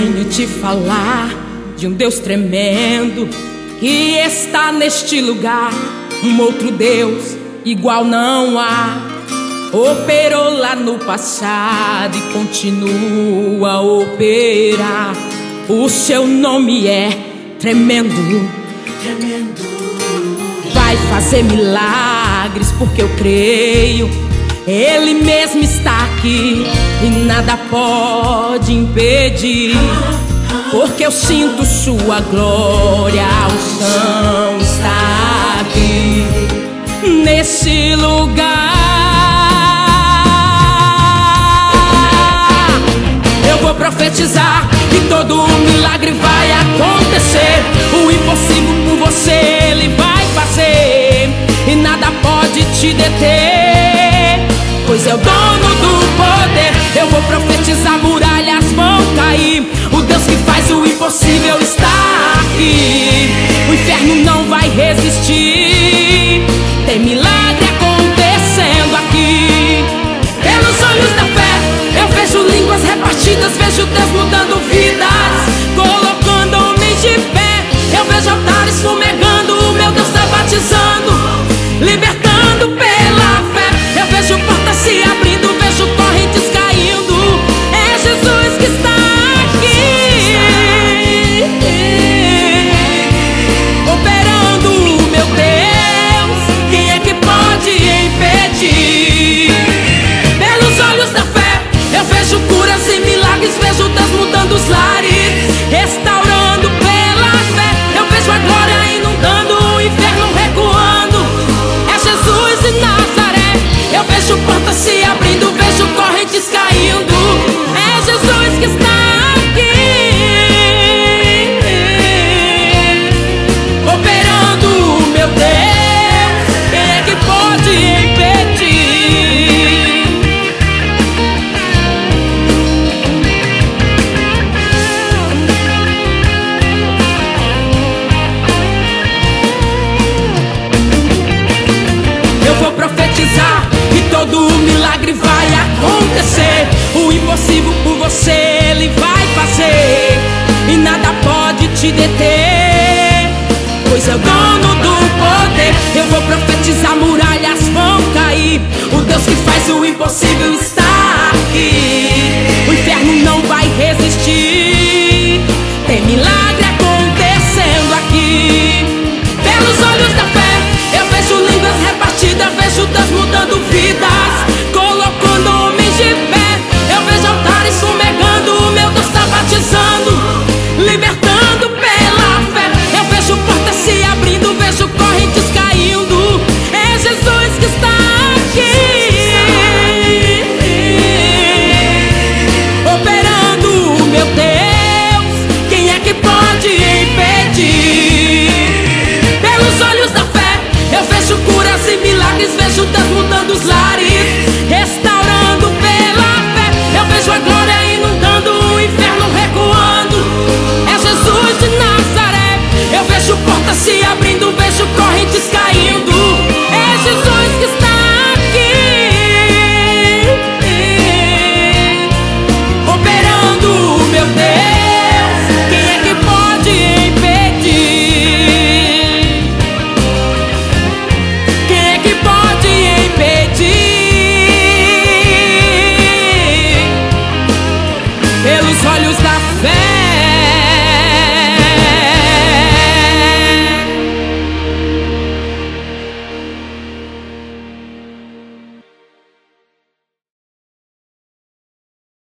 Venho te falar de um Deus tremendo que está neste lugar. Um outro Deus igual não há. Operou lá no passado e continua a operar. O seu nome é tremendo, tremendo. Vai fazer milagres porque eu creio. Ele mesmo está aqui e nada pode impedir, porque eu sinto sua glória. A unção está aqui nesse lugar. Eu vou profetizar que todo milagre vai acontecer. O impossível por você ele vai fazer e nada pode te deter, pois é o dono do poder. Eu vou profetizar, muralhas vão cair. O Deus que faz o impossível está aqui. O inferno não vai resistir. Tem milagre acontecendo aqui. Pelos olhos da fé eu vejo línguas repartidas, vejo Deus mudando vidas, colocando homens de pé. Eu vejo altares fumegando, o meu Deus está batizando, libertando pela fé. Eu vejo portas se abrindo, vejo correntes caindo. É Jesus que está aqui, operando, meu Deus. Quem é que pode impedir? Pelos olhos da fé eu vejo curas e milagres, vejo Deus mudando os lares, restaurando pela fé. Eu vejo a glória inundando, o inferno recuando. É Jesus de Nazaré. Eu vejo portas se abrindo, vejo correntes caindo. É Jesus que está aqui, operando, meu Deus. Quem é que pode impedir? Eu vou profetizar que todo milagre vai acontecer. O impossível por você ele vai fazer e nada pode te deter, pois é o dono do poder. Eu vou profetizar, muralhas vão cair. O Deus que faz o impossível